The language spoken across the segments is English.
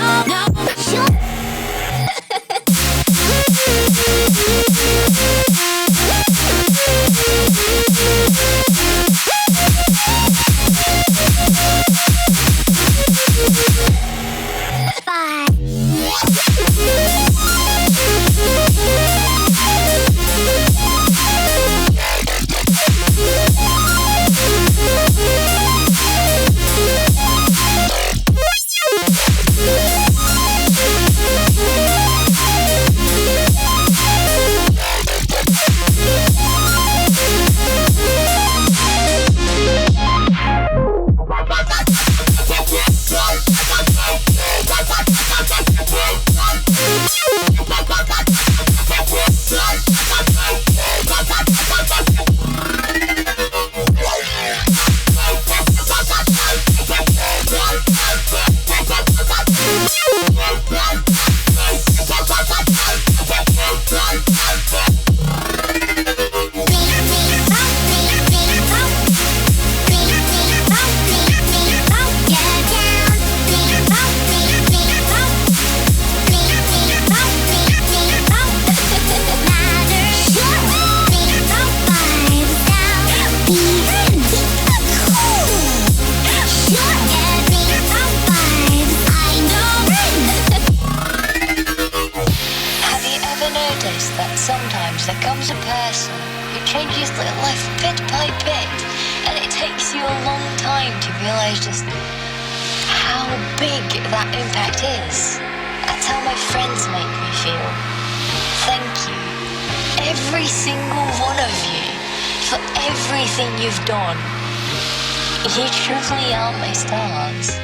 That sometimes there comes a person who changes their life bit by bit, and it takes you a long time to realise just how big that impact is. That's how my friends make me feel. Thank you, every single one of you, for everything you've done. You truly are my stars.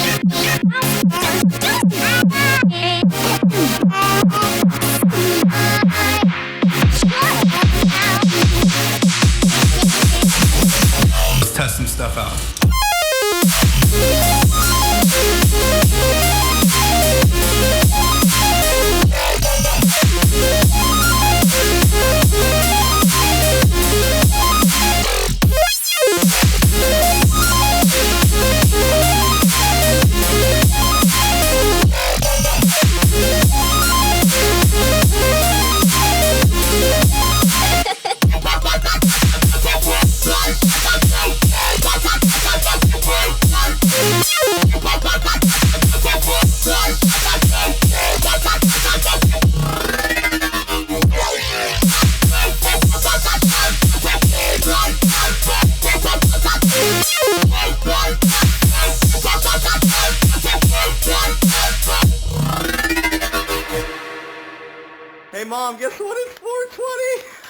Let's test some stuff out. Hey Mom, guess what? It's 420!